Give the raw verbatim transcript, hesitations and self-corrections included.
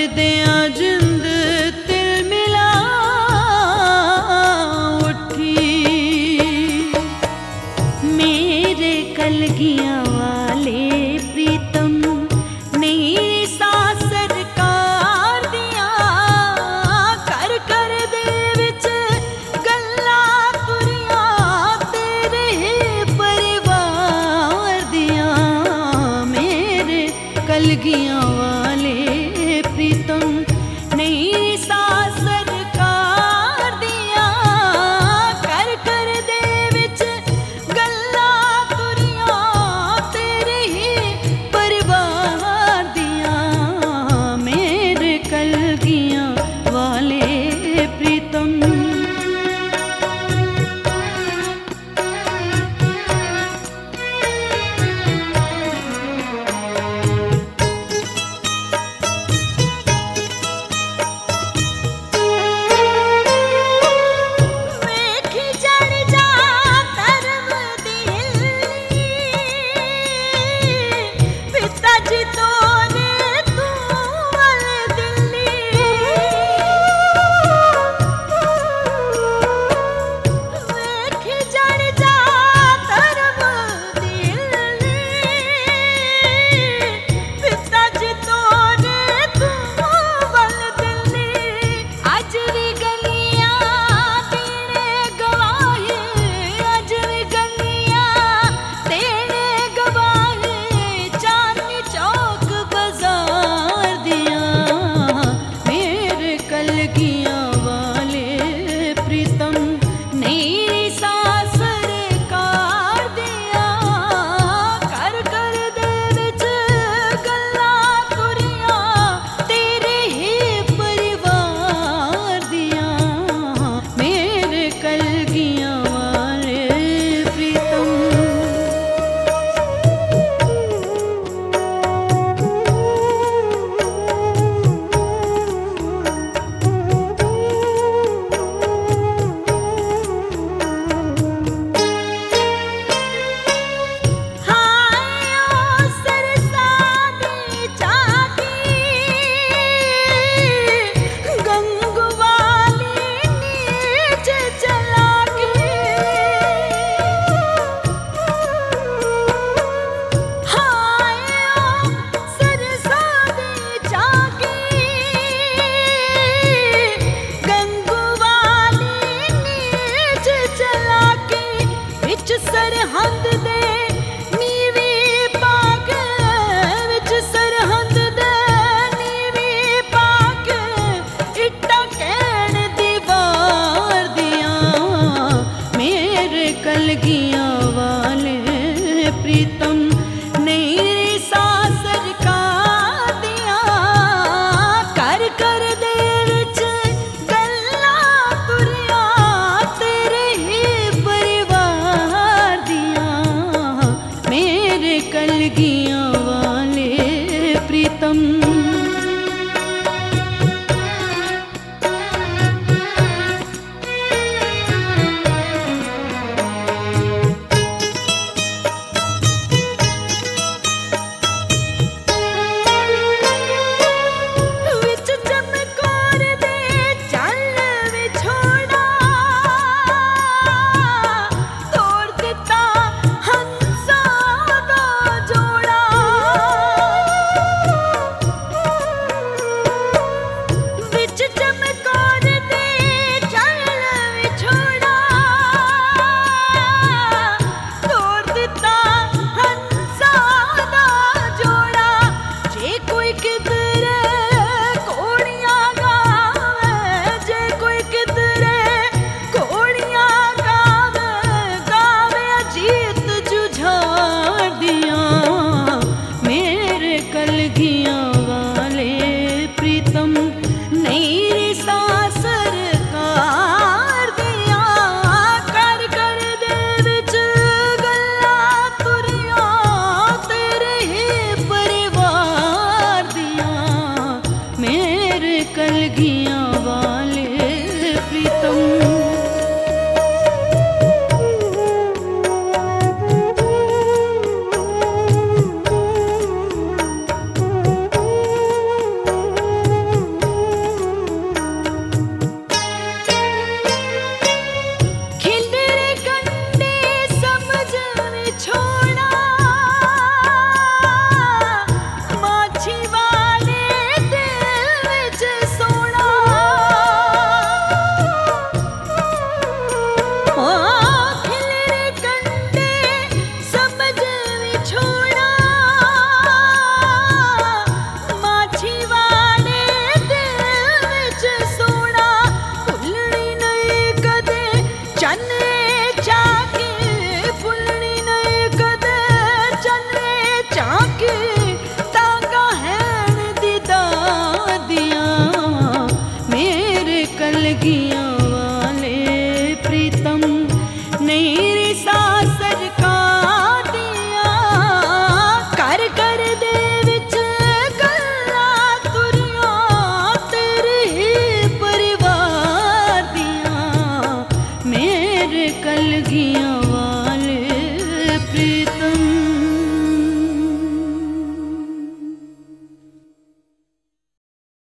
दिया जिंद तिल मिला उठी। मेरे कलगियां वाले प्रीतम नहीं सा सरकार दिया, कर कर दे विच गल्ला तुरिया तेरे परिवार दिया। मेरे कलगियां वाले प्रीतम नहीं सा सरकार दिया, कर कर दे विच गल्ला तुरिया तेरे ही परिवार दिया। मेरे कलगियां वाले प्रीतम सरहद दे नीवी पाक विच सरहद दे नीवी पाक इट्टा कहण दीवार दिया। मेरे कलगियां वाले प्रीतम नहीं सा सरकार दिया, कर कर दे विच गल्ला तुरिया तेरे ही परिवार दिया। मेरे कलगियां वाले प्रीतम कलगियां वाले प्रीतम नहीं रिसा सरकार दिया कर कर दे विच गल्ला तुरिया तेरे ही परिवार दिया मेरे कलगियां